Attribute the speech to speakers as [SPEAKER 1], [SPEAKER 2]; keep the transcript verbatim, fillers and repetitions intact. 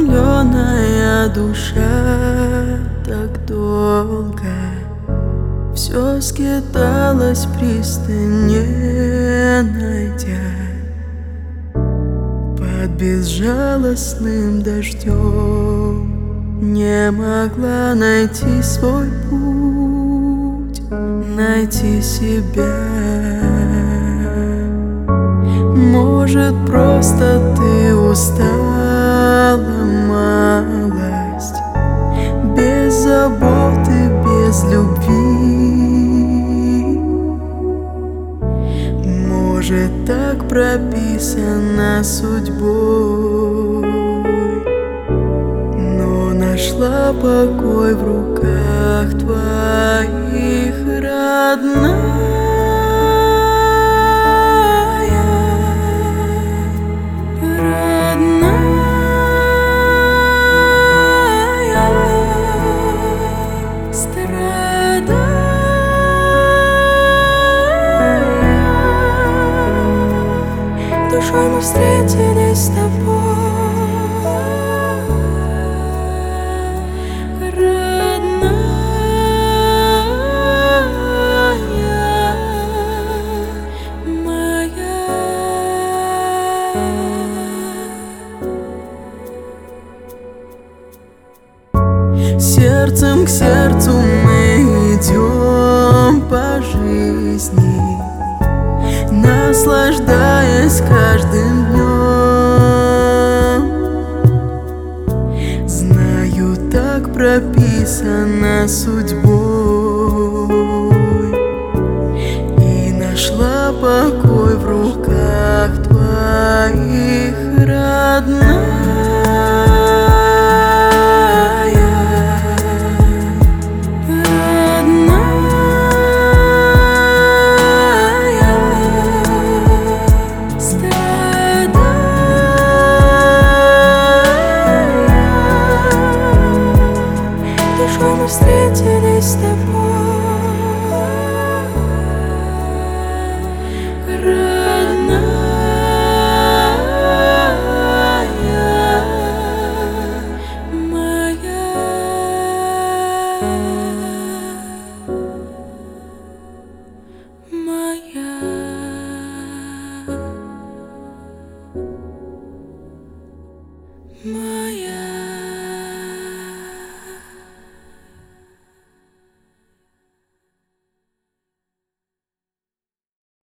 [SPEAKER 1] утомленная душа так долго все скиталась пристань, не найдя. Под безжалостным дождем не могла найти свой путь, найти себя. Может, просто ты устала, малость, без заботы, без любви. Может, так прописано судьбой, но нашла покой в руках твоих, родная. Душой мы встретились с тобой, родная моя. Сердцем к сердцу мы идем по жизни, наслаждаясь каждым днем. Знаю, так прописано судьбой, и нашла покой в руках твоих, родная. Душой мы встретились с тобой.